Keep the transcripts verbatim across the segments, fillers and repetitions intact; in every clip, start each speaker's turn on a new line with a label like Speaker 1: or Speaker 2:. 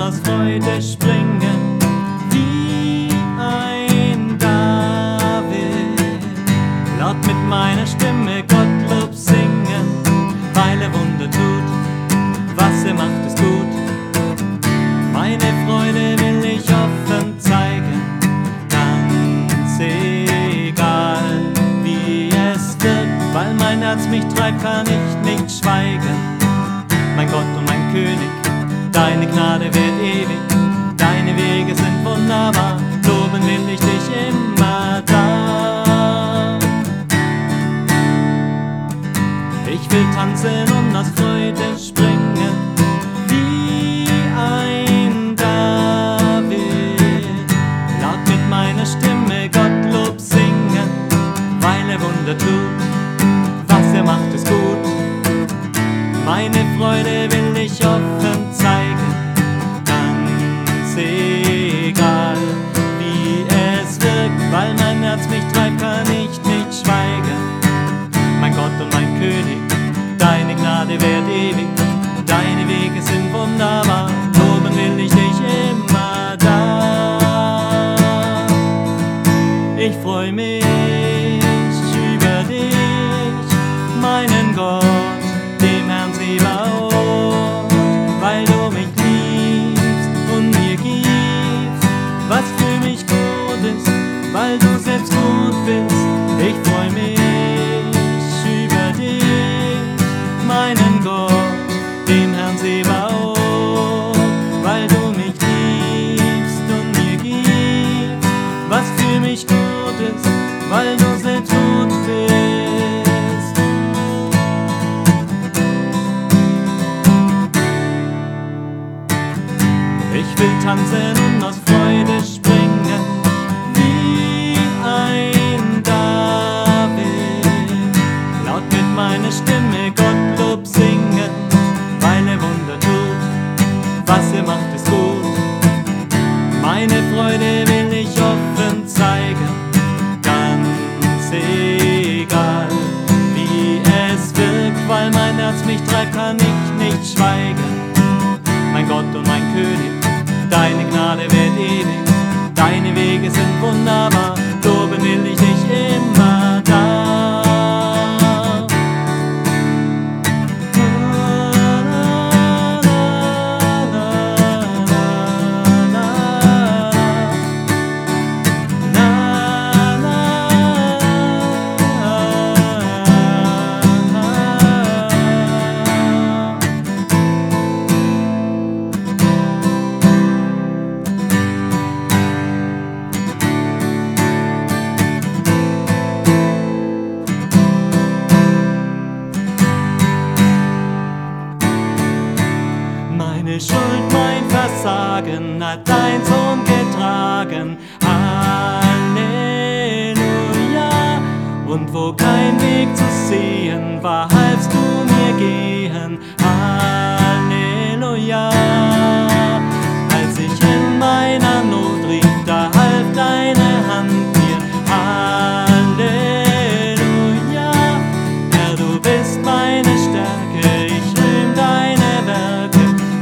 Speaker 1: aus Freude springen, wie ein David. Laut mit meiner Stimme Gottlob singen, weil er Wunder tut, was er macht ist gut. Meine Freude will ich offen zeigen, ganz egal wie es wird, weil mein Herz mich treibt, kann ich nicht schweigen. Mein Gott und mein König, deine Gnade wird ewig, deine Wege sind wunderbar, loben will ich dich immer da. Ich will tanzen und aus Freude springen, wie ein David. Laut mit meiner Stimme Gottlob singen, weil er Wunder tut, was er macht ist gut. Meine Freude will ich offen zeigen, ganz egal wie es wirkt, weil mein Herz mich treibt, kann ich nicht schweigen. Mein Gott und mein König, deine Gnade währt ewig, deine Wege sind wunderbar, loben will ich dich immer da. Ich freu mich über dich, meinen Gott, dem Herrn Zebaoth, weil du mich liebst und mir gibst, was für mich gut ist, weil du selbst gut bist. Ich freu mich über dich, meinen Gott, dem Herrn Zebaoth, weil du mich liebst und mir gibst, was für mich gut ist, weil du selbst gut bist. Ich will tanzen und aus Freude springen, wie ein David. Laut mit meiner Stimme Gottlob singen, weil er Wunder tut, was er macht ist gut. Meine Freude will ich offen zeigen, ganz egal wie es wirkt, weil mein Herz mich treibt, kann ich nicht schweigen. Mein Gott und mein König, deine Gnade währt ewig, deine Wege sind wunderbar, loben will ich dich immer da. Meine Schuld, mein Versagen hat dein Sohn getragen. Halleluja. Und wo kein Weg zu sehen war, halfst du mir gehen. Halleluja. Als ich in meiner Not rief, da half deine Hand mir. Halleluja. Herr, du bist meine Stärke, ich rühm deine Werke.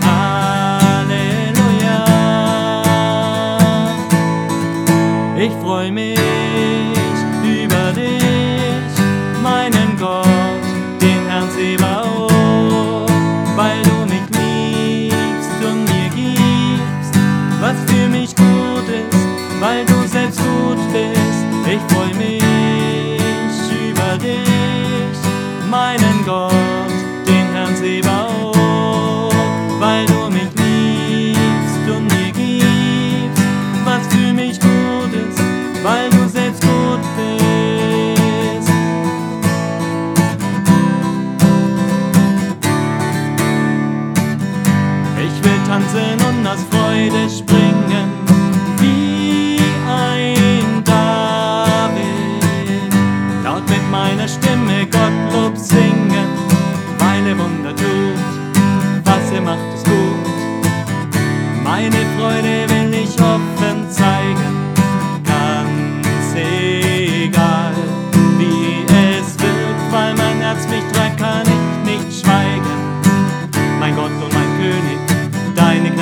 Speaker 1: Ich freu mich über dich, meinen Gott, den Herrn Zebaoth, weil du mich liebst und mir gibst, was für mich gut ist, weil du selbst gut bist. Ich freu mich über dich, meinen Gott, den Herrn Zebaoth, weil du mich liebst und mir gibst, was für mich gut ist, weil du selbst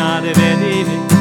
Speaker 1: Gnade währt ewig.